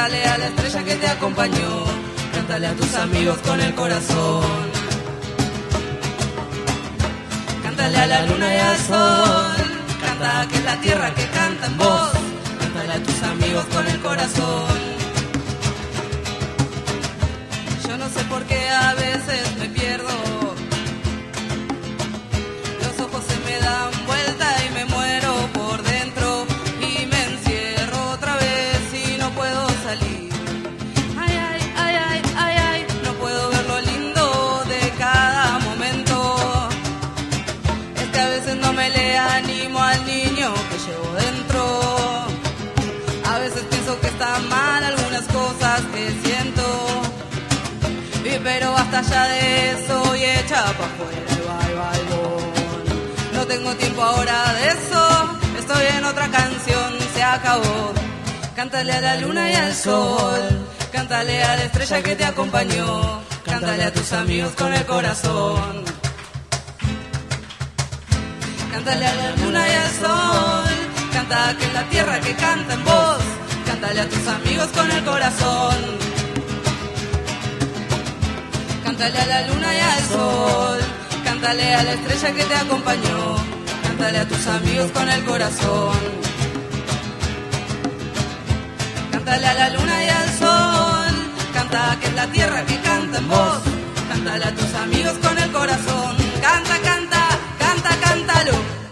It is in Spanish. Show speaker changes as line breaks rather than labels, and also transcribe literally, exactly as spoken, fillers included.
cántale a la estrella que te acompañó, cántale a tus amigos con el corazón. Cántale a la luna y al sol, canta que es la tierra que canta en vos, cántale a tus amigos con el corazón. Yo no sé por qué a veces me pierdo, los ojos se me dan vuelta y me muero por dentro y me encierro otra vez y no puedo salir. Ay, ay, ay, ay, ay, ay, no puedo ver lo lindo de cada momento. Es que a veces no me le animo al niño que llevo dentro. A veces pienso que están mal algunas cosas que siento, pero basta ya de eso y echa pa' afuera el bye bye bon. No tengo tiempo ahora de eso, estoy en otra canción, se acabó. Cántale a la luna y al sol, cántale a la estrella que te acompañó, cántale a tus amigos con el corazón. Cántale a la luna y al sol, canta que es la tierra que canta en vos, cántale a tus amigos con el corazón. Cántale a la luna y al sol, cántale a la estrella que te acompañó, cántale a tus amigos con el corazón. Cántale a la luna y al sol, canta que es la tierra que canta en vos, cántale a tus amigos con el corazón. Canta, canta, canta, cántalo.